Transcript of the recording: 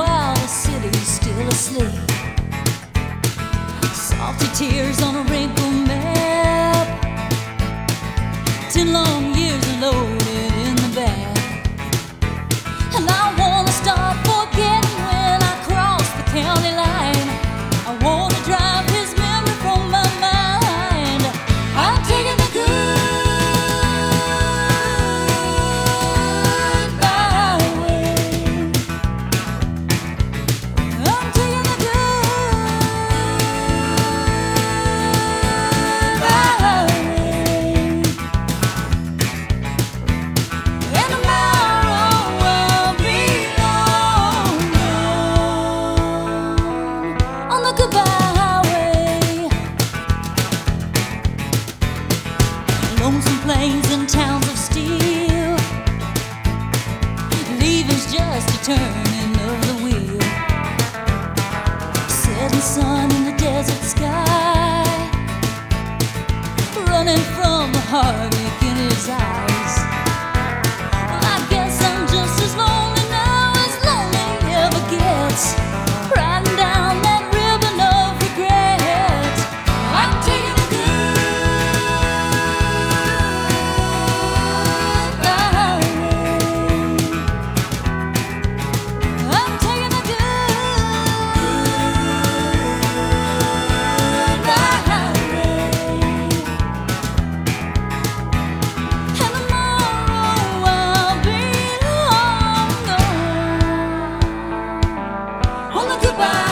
while the city's still asleep. Salty tears on a wrinkled map. 10 long years loaded in the back. And I wanna start forgetting when I cross the county line. I wanna drive his memory from my mind. I'm taking the good byway. I'm taking the good byway. And tomorrow I'll be long gone on the goodbye highway. Lonesome plains and towns of steel. Leaving's just a turning of the wheel. Setting sun in the desert sky. Running from the heartache in his eyes. Well, I guess I'm just as lonely now as lonely ever gets. Riding down that ribbon of regret. I'm taking the good byway. I'm taking the good byway. And tomorrow I'll be long gone on the goodbye.